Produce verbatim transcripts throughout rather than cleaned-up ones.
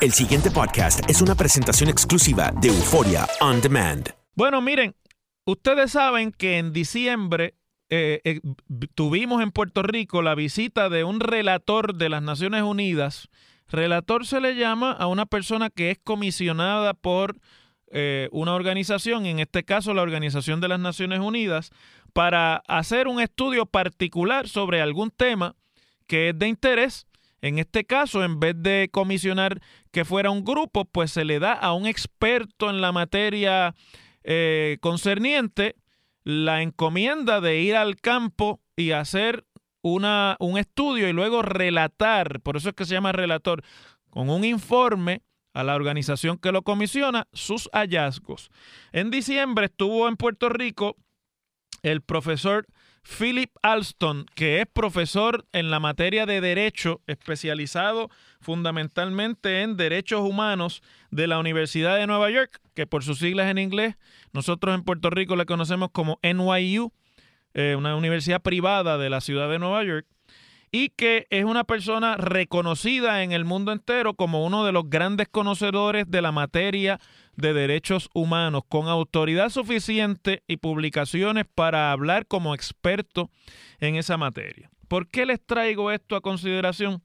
El siguiente podcast es una presentación exclusiva de Euphoria On Demand. Bueno, miren, ustedes saben que en diciembre eh, eh, tuvimos en Puerto Rico la visita de un relator de las Naciones Unidas. Relator se le llama a una persona que es comisionada por eh, una organización, en este caso la Organización de las Naciones Unidas, para hacer un estudio particular sobre algún tema que es de interés. En este caso, en vez de comisionar que fuera un grupo, pues se le da a un experto en la materia eh, concerniente la encomienda de ir al campo y hacer una, un estudio y luego relatar, por eso es que se llama relator, con un informe a la organización que lo comisiona, sus hallazgos. En diciembre estuvo en Puerto Rico el profesor Philip Alston, que es profesor en la materia de Derecho, especializado fundamentalmente en Derechos Humanos de la Universidad de Nueva York, que por sus siglas en inglés, nosotros en Puerto Rico le conocemos como N Y U, eh, una universidad privada de la ciudad de Nueva York, y que es una persona reconocida en el mundo entero como uno de los grandes conocedores de la materia de derechos humanos, con autoridad suficiente y publicaciones para hablar como experto en esa materia. ¿Por qué les traigo esto a consideración?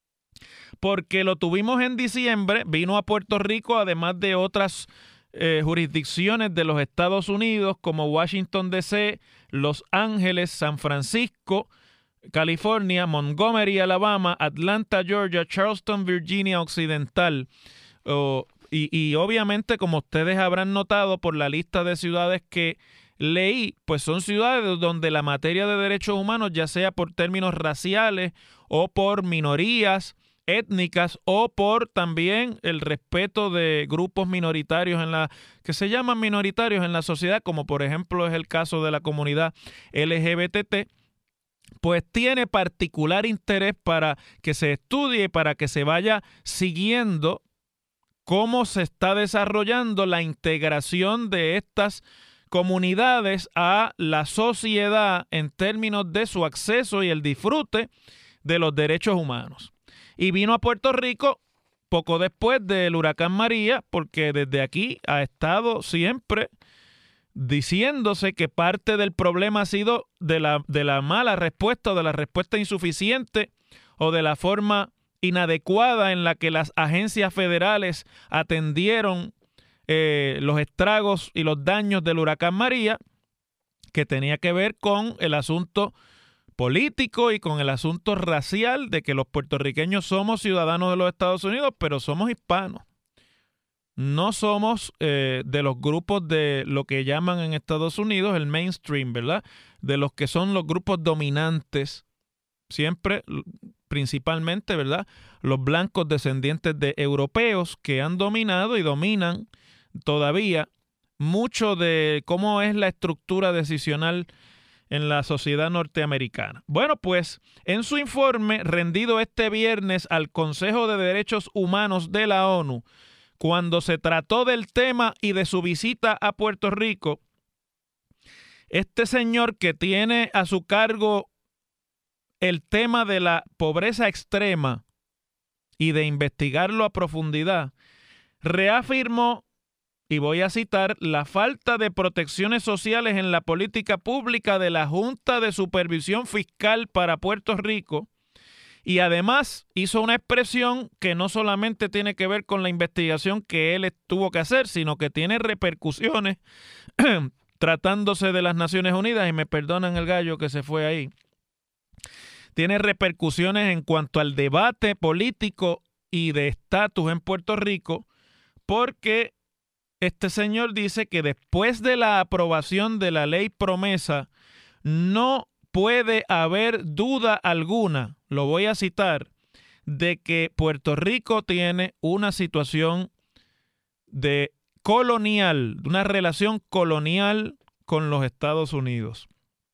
Porque lo tuvimos en diciembre, vino a Puerto Rico, además de otras eh, jurisdicciones de los Estados Unidos como Washington D C, Los Ángeles, San Francisco, California, Montgomery, Alabama, Atlanta, Georgia, Charleston, Virginia Occidental. Oh, y, y obviamente, como ustedes habrán notado por la lista de ciudades que leí, pues son ciudades donde la materia de derechos humanos, ya sea por términos raciales o por minorías étnicas o por también el respeto de grupos minoritarios en la que se llaman minoritarios en la sociedad, como por ejemplo es el caso de la comunidad L G B T T, pues tiene particular interés para que se estudie, para que se vaya siguiendo cómo se está desarrollando la integración de estas comunidades a la sociedad en términos de su acceso y el disfrute de los derechos humanos. Y vino a Puerto Rico poco después del huracán María, porque desde aquí ha estado siempre diciéndose que parte del problema ha sido de la, de la mala respuesta, o de la respuesta insuficiente o de la forma inadecuada en la que las agencias federales atendieron eh, los estragos y los daños del huracán María, que tenía que ver con el asunto político y con el asunto racial de que los puertorriqueños somos ciudadanos de los Estados Unidos, pero somos hispanos. No somos eh, de los grupos de lo que llaman en Estados Unidos el mainstream, ¿verdad? De los que son los grupos dominantes, siempre, principalmente, ¿verdad? Los blancos descendientes de europeos que han dominado y dominan todavía mucho de cómo es la estructura decisional en la sociedad norteamericana. Bueno, pues en su informe rendido este viernes al Consejo de Derechos Humanos de la ONU, cuando se trató del tema y de su visita a Puerto Rico, este señor que tiene a su cargo el tema de la pobreza extrema y de investigarlo a profundidad, reafirmó, y voy a citar, la falta de protecciones sociales en la política pública de la Junta de Supervisión Fiscal para Puerto Rico. Y además hizo una expresión que no solamente tiene que ver con la investigación que él tuvo que hacer, sino que tiene repercusiones tratándose de las Naciones Unidas, y me perdonan el gallo que se fue ahí. Tiene repercusiones en cuanto al debate político y de estatus en Puerto Rico, porque este señor dice que después de la aprobación de la ley promesa no puede haber duda alguna, lo voy a citar, de que Puerto Rico tiene una situación de colonial, una relación colonial con los Estados Unidos.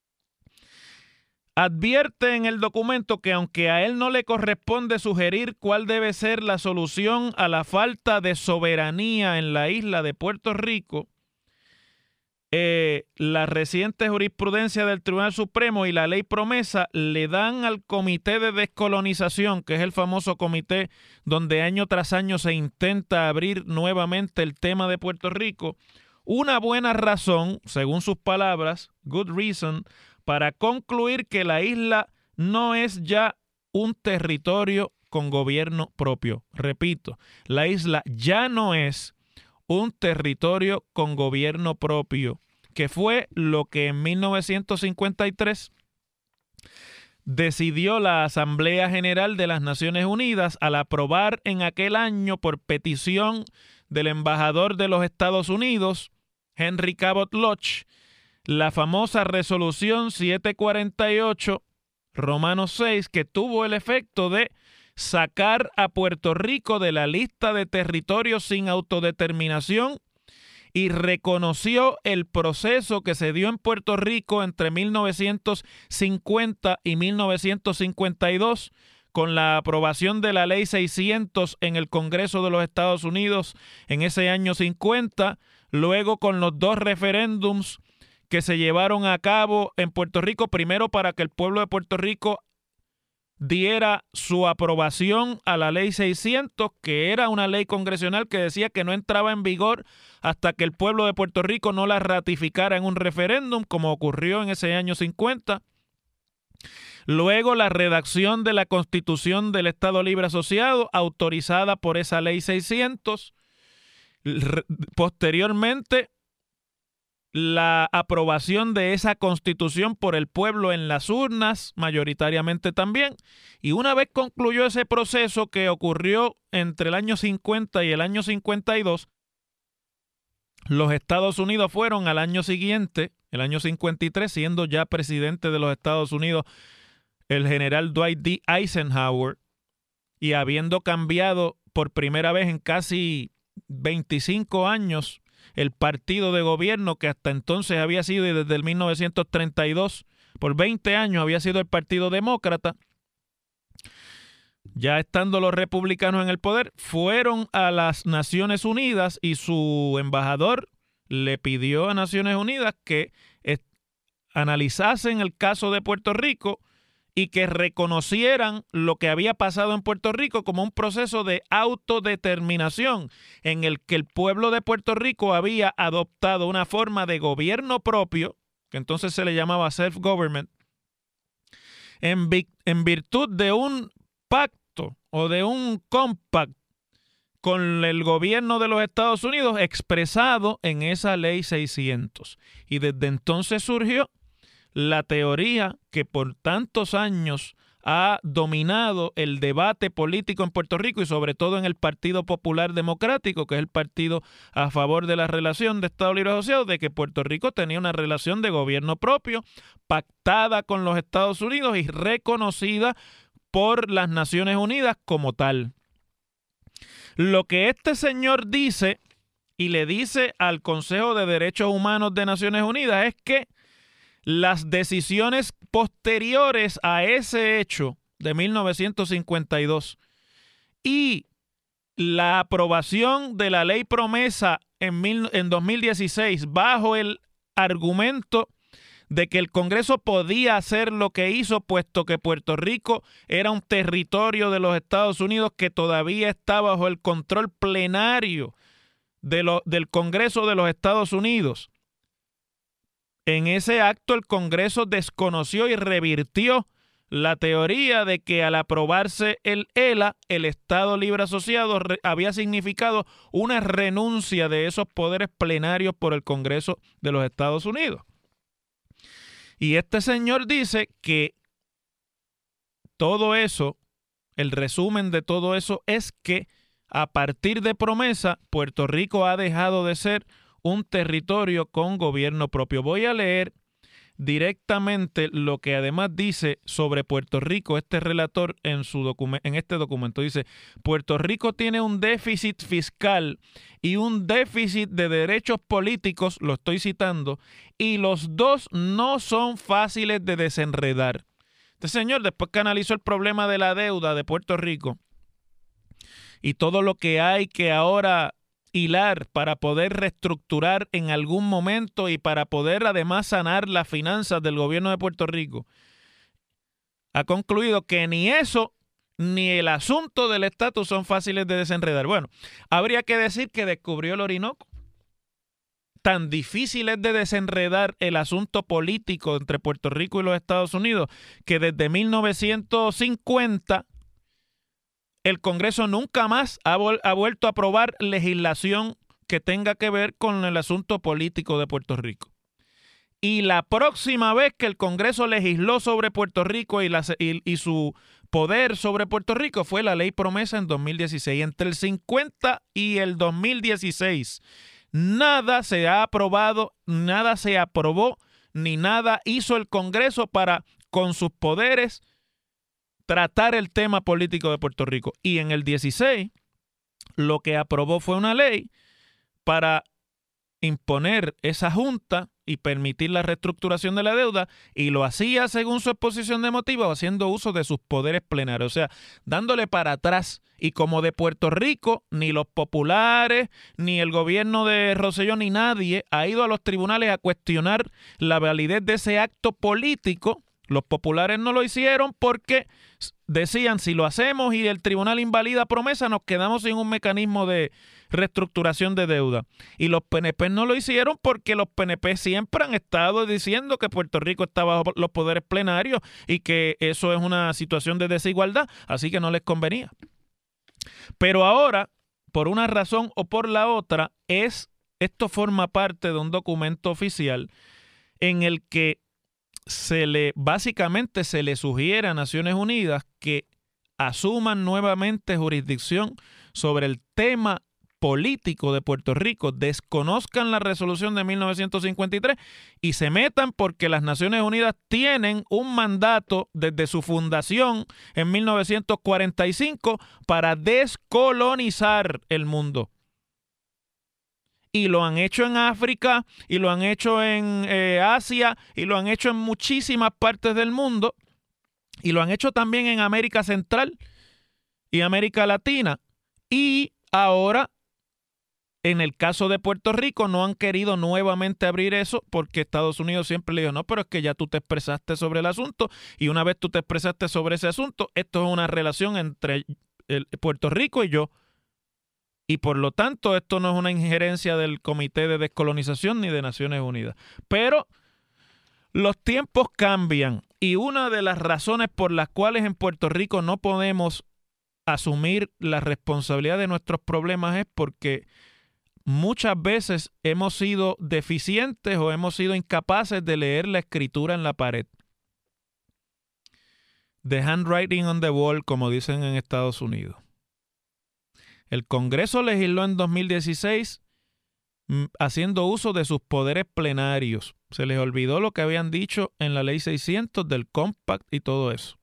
Advierte en el documento que aunque a él no le corresponde sugerir cuál debe ser la solución a la falta de soberanía en la isla de Puerto Rico, eh, la reciente jurisprudencia del Tribunal Supremo y la ley promesa le dan al Comité de Descolonización, que es el famoso comité donde año tras año se intenta abrir nuevamente el tema de Puerto Rico, una buena razón, según sus palabras, good reason, para concluir que la isla no es ya un territorio con gobierno propio. Repito, la isla ya no es un territorio con gobierno propio, que fue lo que en mil novecientos cincuenta y tres decidió la Asamblea General de las Naciones Unidas al aprobar en aquel año, por petición del embajador de los Estados Unidos, Henry Cabot Lodge, la famosa resolución setecientos cuarenta y ocho, Romano seis, que tuvo el efecto de sacar a Puerto Rico de la lista de territorios sin autodeterminación y reconoció el proceso que se dio en Puerto Rico entre mil novecientos cincuenta y mil novecientos cincuenta y dos con la aprobación de la Ley seiscientos en el Congreso de los Estados Unidos en ese año cincuenta, luego con los dos referéndums que se llevaron a cabo en Puerto Rico, primero para que el pueblo de Puerto Rico diera su aprobación a la Ley seiscientos, que era una ley congresional que decía que no entraba en vigor hasta que el pueblo de Puerto Rico no la ratificara en un referéndum, como ocurrió en ese año cincuenta. Luego la redacción de la Constitución del Estado Libre Asociado, autorizada por esa Ley seiscientos. Posteriormente, la aprobación de esa Constitución por el pueblo en las urnas, mayoritariamente también. Y una vez concluyó ese proceso, que ocurrió entre el año cincuenta y el año cincuenta y dos, los Estados Unidos fueron al año siguiente, el año cincuenta y tres, siendo ya presidente de los Estados Unidos el general Dwight D. Eisenhower, y habiendo cambiado por primera vez en casi veinticinco años el partido de gobierno, que hasta entonces había sido, y desde el mil novecientos treinta y dos, por veinte años había sido el Partido Demócrata, ya estando los republicanos en el poder, fueron a las Naciones Unidas y su embajador le pidió a Naciones Unidas que eh, analizasen el caso de Puerto Rico y que reconocieran lo que había pasado en Puerto Rico como un proceso de autodeterminación en el que el pueblo de Puerto Rico había adoptado una forma de gobierno propio, que entonces se le llamaba self-government, en, vi- en virtud de un pacto o de un compact con el gobierno de los Estados Unidos expresado en esa Ley seiscientos. Y desde entonces surgió la teoría que por tantos años ha dominado el debate político en Puerto Rico y sobre todo en el Partido Popular Democrático, que es el partido a favor de la relación de Estado Libre Asociado, de que Puerto Rico tenía una relación de gobierno propio, pactada con los Estados Unidos y reconocida por las Naciones Unidas como tal. Lo que este señor dice y le dice al Consejo de Derechos Humanos de Naciones Unidas es que las decisiones posteriores a ese hecho de mil novecientos cincuenta y dos y la aprobación de la ley promesa en, mil, en dos mil dieciséis bajo el argumento de que el Congreso podía hacer lo que hizo, puesto que Puerto Rico era un territorio de los Estados Unidos que todavía está bajo el control plenario de lo, del Congreso de los Estados Unidos. En ese acto el Congreso desconoció y revirtió la teoría de que al aprobarse el E L A, el Estado Libre Asociado, re- había significado una renuncia de esos poderes plenarios por el Congreso de los Estados Unidos. Y este señor dice que todo eso, el resumen de todo eso es que a partir de promesa, Puerto Rico ha dejado de ser un territorio con gobierno propio. Voy a leer directamente lo que además dice sobre Puerto Rico este relator en, su docu- en este documento. Dice: Puerto Rico tiene un déficit fiscal y un déficit de derechos políticos, lo estoy citando, y los dos no son fáciles de desenredar. Este señor, después que analizó el problema de la deuda de Puerto Rico y todo lo que hay que ahora hilar para poder reestructurar en algún momento y para poder además sanar las finanzas del gobierno de Puerto Rico, ha concluido que ni eso ni el asunto del estatus son fáciles de desenredar. Bueno, habría que decir que descubrió el Orinoco. Tan difícil es de desenredar el asunto político entre Puerto Rico y los Estados Unidos que desde mil novecientos cincuenta el Congreso nunca más ha, ha vuelto a aprobar legislación que tenga que ver con el asunto político de Puerto Rico. Y la próxima vez que el Congreso legisló sobre Puerto Rico y, la, y, y su poder sobre Puerto Rico fue la Ley Promesa en dos mil dieciséis. Entre el cincuenta y el dos mil dieciséis, nada se ha aprobado, nada se aprobó, ni nada hizo el Congreso para, con sus poderes, tratar el tema político de Puerto Rico. Y en el dieciséis, lo que aprobó fue una ley para imponer esa junta y permitir la reestructuración de la deuda, y lo hacía según su exposición de motivos, haciendo uso de sus poderes plenarios, o sea, dándole para atrás. Y como de Puerto Rico, ni los populares, ni el gobierno de Rosselló, ni nadie ha ido a los tribunales a cuestionar la validez de ese acto político. Los populares no lo hicieron porque decían, si lo hacemos y el tribunal invalida promesa, nos quedamos sin un mecanismo de reestructuración de deuda. Y los P N P no lo hicieron porque los P N P siempre han estado diciendo que Puerto Rico está bajo los poderes plenarios y que eso es una situación de desigualdad, así que no les convenía. Pero ahora, por una razón o por la otra, es esto forma parte de un documento oficial en el que se le básicamente se le sugiere a Naciones Unidas que asuman nuevamente jurisdicción sobre el tema político de Puerto Rico, desconozcan la resolución de mil novecientos cincuenta y tres y se metan porque las Naciones Unidas tienen un mandato desde su fundación en mil novecientos cuarenta y cinco para descolonizar el mundo. Y lo han hecho en África, y lo han hecho en eh, Asia, y lo han hecho en muchísimas partes del mundo, y lo han hecho también en América Central y América Latina. Y ahora, en el caso de Puerto Rico, no han querido nuevamente abrir eso porque Estados Unidos siempre le dijo, no, pero es que ya tú te expresaste sobre el asunto, y una vez tú te expresaste sobre ese asunto, esto es una relación entre el, Puerto Rico y yo. Y por lo tanto, esto no es una injerencia del Comité de Descolonización ni de Naciones Unidas. Pero los tiempos cambian y una de las razones por las cuales en Puerto Rico no podemos asumir la responsabilidad de nuestros problemas es porque muchas veces hemos sido deficientes o hemos sido incapaces de leer la escritura en la pared. The handwriting on the wall, como dicen en Estados Unidos. El Congreso legisló en dos mil dieciséis m, haciendo uso de sus poderes plenarios. Se les olvidó lo que habían dicho en la Ley seiscientos del Compact y todo eso.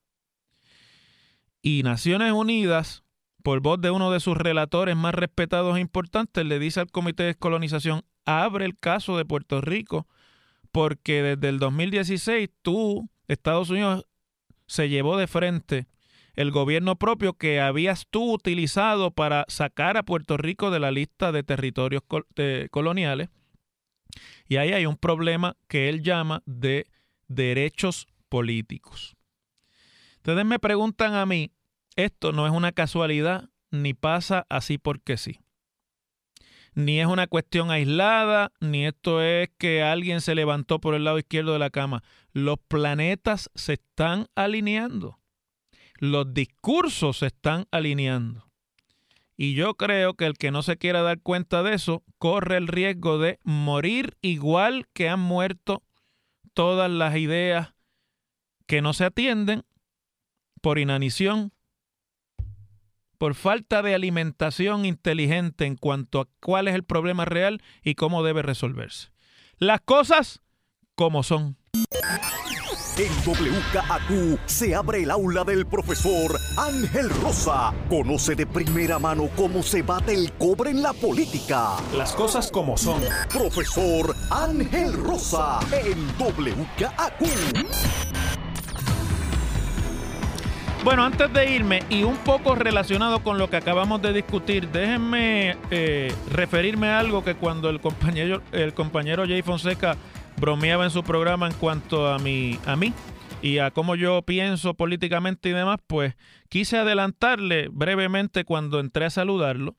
Y Naciones Unidas, por voz de uno de sus relatores más respetados e importantes, le dice al Comité de Descolonización, abre el caso de Puerto Rico, porque desde el dos mil dieciséis tú, Estados Unidos, se llevó de frente el gobierno propio que habías tú utilizado para sacar a Puerto Rico de la lista de territorios col- de coloniales. Y ahí hay un problema que él llama de derechos políticos. Ustedes me preguntan a mí, esto no es una casualidad, ni pasa así porque sí. Ni es una cuestión aislada, ni esto es que alguien se levantó por el lado izquierdo de la cama. Los planetas se están alineando. Los discursos se están alineando. Y yo creo que el que no se quiera dar cuenta de eso corre el riesgo de morir igual que han muerto todas las ideas que no se atienden por inanición, por falta de alimentación inteligente en cuanto a cuál es el problema real y cómo debe resolverse. Las cosas como son. En W K A Q se abre el aula del profesor Ángel Rosa. Conoce de primera mano cómo se bate el cobre en la política. Las cosas como son. Profesor Ángel Rosa en W K A Q. Bueno, antes de irme, y un poco relacionado con lo que acabamos de discutir, déjenme eh, referirme a algo que cuando el compañero, el compañero Jay Fonseca bromeaba en su programa en cuanto a, mi, a mí y a cómo yo pienso políticamente y demás, pues quise adelantarle brevemente cuando entré a saludarlo,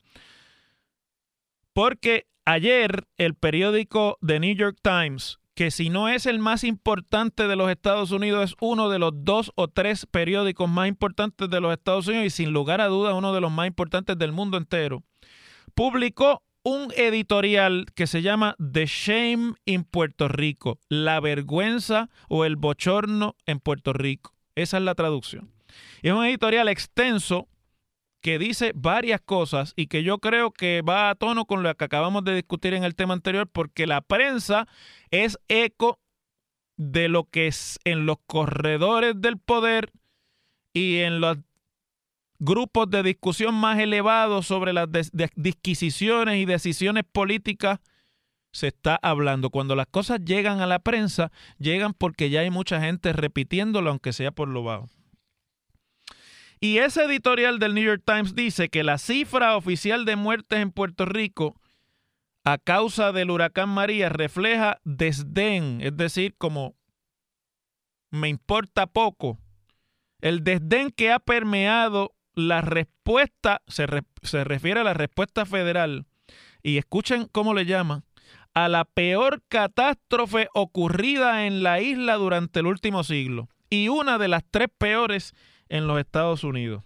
porque ayer el periódico The New York Times, que si no es el más importante de los Estados Unidos, es uno de los dos o tres periódicos más importantes de los Estados Unidos y sin lugar a dudas uno de los más importantes del mundo entero, publicó un editorial que se llama The Shame in Puerto Rico, la vergüenza o el bochorno en Puerto Rico. Esa es la traducción. Y es un editorial extenso que dice varias cosas y que yo creo que va a tono con lo que acabamos de discutir en el tema anterior, porque la prensa es eco de lo que es en los corredores del poder y en los grupos de discusión más elevados sobre las des- de- disquisiciones y decisiones políticas se está hablando. Cuando las cosas llegan a la prensa, llegan porque ya hay mucha gente repitiéndolo, aunque sea por lo bajo. Y ese editorial del New York Times dice que la cifra oficial de muertes en Puerto Rico a causa del huracán María refleja desdén, es decir, como me importa poco, el desdén que ha permeado la respuesta, se, re, se refiere a la respuesta federal, y escuchen cómo le llaman, a la peor catástrofe ocurrida en la isla durante el último siglo, y una de las tres peores en los Estados Unidos.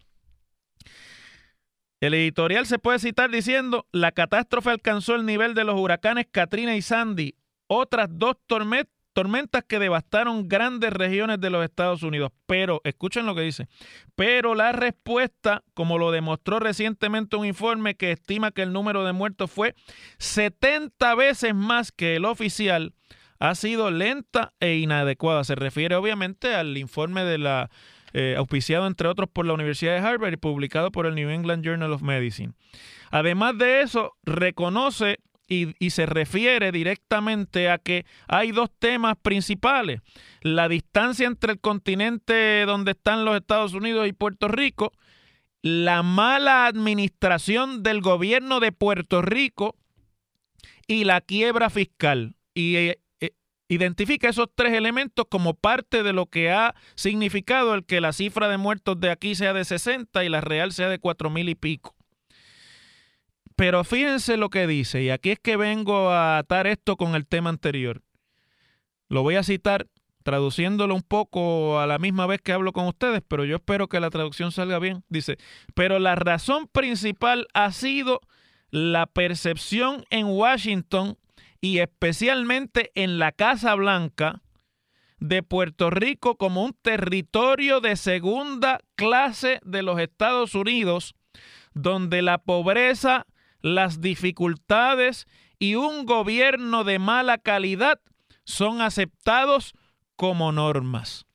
El editorial se puede citar diciendo: la catástrofe alcanzó el nivel de los huracanes Katrina y Sandy, otras dos tormentas, tormentas que devastaron grandes regiones de los Estados Unidos. Pero, escuchen lo que dice, pero la respuesta, como lo demostró recientemente un informe que estima que el número de muertos fue setenta veces más que el oficial, ha sido lenta e inadecuada. Se refiere obviamente al informe de la Eh, auspiciado entre otros por la Universidad de Harvard y publicado por el New England Journal of Medicine. Además de eso, reconoce y, y se refiere directamente a que hay dos temas principales: la distancia entre el continente donde están los Estados Unidos y Puerto Rico, la mala administración del gobierno de Puerto Rico y la quiebra fiscal. Y eh, identifica esos tres elementos como parte de lo que ha significado el que la cifra de muertos de aquí sea de sesenta y la real sea de cuatro mil y pico. Pero fíjense lo que dice, y aquí es que vengo a atar esto con el tema anterior. Lo voy a citar traduciéndolo un poco a la misma vez que hablo con ustedes, pero yo espero que la traducción salga bien. Dice: pero la razón principal ha sido la percepción en Washington y especialmente en la Casa Blanca de Puerto Rico como un territorio de segunda clase de los Estados Unidos, donde la pobreza, las dificultades y un gobierno de mala calidad son aceptados como normas.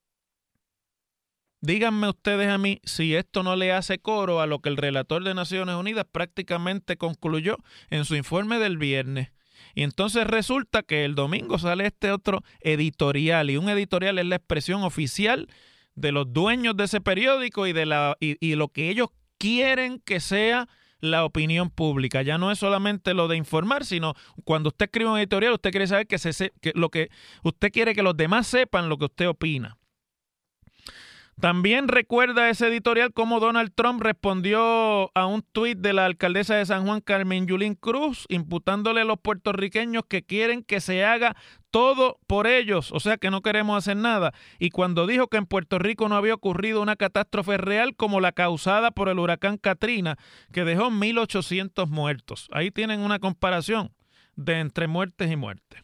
Díganme ustedes a mí si esto no le hace coro a lo que el relator de Naciones Unidas prácticamente concluyó en su informe del viernes. Y entonces resulta que el domingo sale este otro editorial, y un editorial es la expresión oficial de los dueños de ese periódico y de la y, y lo que ellos quieren que sea la opinión pública. Ya no es solamente lo de informar, sino cuando usted escribe un editorial, usted quiere saber que, se, que lo que usted quiere que los demás sepan lo que usted opina. También recuerda ese editorial cómo Donald Trump respondió a un tuit de la alcaldesa de San Juan, Carmen Yulín Cruz, imputándole a los puertorriqueños que quieren que se haga todo por ellos, o sea que no queremos hacer nada. Y cuando dijo que en Puerto Rico no había ocurrido una catástrofe real como la causada por el huracán Katrina, que dejó mil ochocientos muertos. Ahí tienen una comparación de entre muertes y muertes.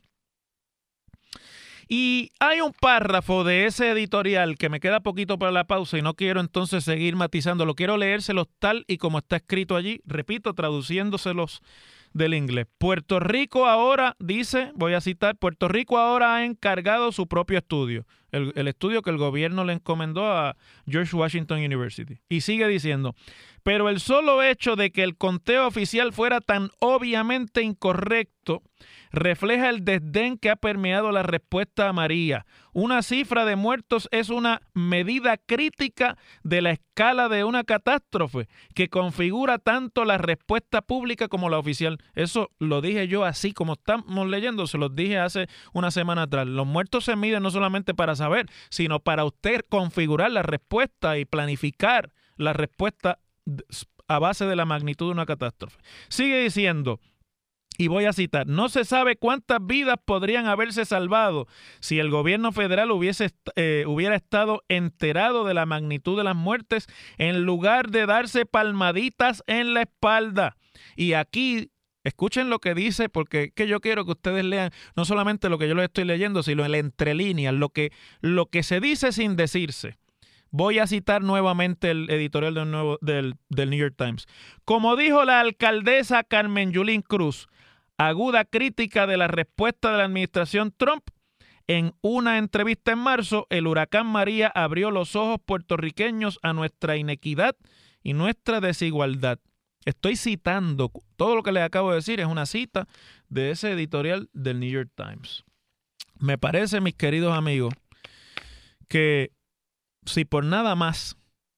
Y hay un párrafo de ese editorial que me queda poquito para la pausa y no quiero entonces seguir matizándolo. Quiero leérselos tal y como está escrito allí, repito, traduciéndoselos del inglés. Puerto Rico ahora, dice, voy a citar, Puerto Rico ahora ha encargado su propio estudio, el, el estudio que el gobierno le encomendó a George Washington University. Y sigue diciendo: pero el solo hecho de que el conteo oficial fuera tan obviamente incorrecto refleja el desdén que ha permeado la respuesta a María, Una cifra de muertos es una medida crítica de la escala de una catástrofe que configura tanto la respuesta pública como la oficial. Eso lo dije yo así como estamos leyendo, se los dije hace una semana atrás. Los muertos se miden no solamente para saber, sino para usted configurar la respuesta y planificar la respuesta a base de la magnitud de una catástrofe. Sigue diciendo, y voy a citar, no se sabe cuántas vidas podrían haberse salvado si el gobierno federal hubiese, eh, hubiera estado enterado de la magnitud de las muertes en lugar de darse palmaditas en la espalda. Y aquí, escuchen lo que dice, porque es que yo quiero que ustedes lean no solamente lo que yo les estoy leyendo, sino en entre líneas, lo que, lo que se dice sin decirse. Voy a citar nuevamente el editorial del, nuevo, del, del New York Times. Como dijo la alcaldesa Carmen Yulín Cruz, aguda crítica de la respuesta de la administración Trump, en una entrevista en marzo, el huracán María abrió los ojos puertorriqueños a nuestra inequidad y nuestra desigualdad. Estoy citando, todo lo que les acabo de decir es una cita de ese editorial del New York Times. Me parece, mis queridos amigos, que si por nada más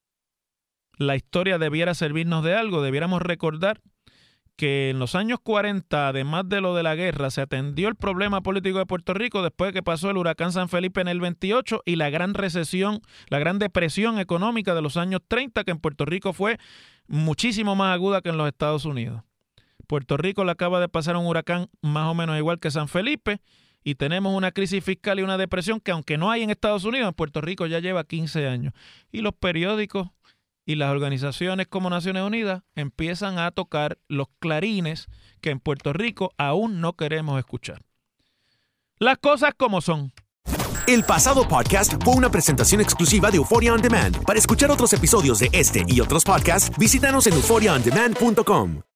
la historia debiera servirnos de algo, debiéramos recordar que en los años cuarenta, además de lo de la guerra, se atendió el problema político de Puerto Rico después de que pasó el huracán San Felipe en el veintiocho y la gran recesión, la gran depresión económica de los años treinta, que en Puerto Rico fue muchísimo más aguda que en los Estados Unidos. Puerto Rico le acaba de pasar un huracán más o menos igual que San Felipe y tenemos una crisis fiscal y una depresión que, aunque no hay en Estados Unidos, en Puerto Rico ya lleva quince años. Y los periódicos y las organizaciones como Naciones Unidas empiezan a tocar los clarines que en Puerto Rico aún no queremos escuchar. Las cosas como son. El pasado podcast fue una presentación exclusiva de Euphoria On Demand. Para escuchar otros episodios de este y otros podcasts, visítanos en euphoria on demand punto com.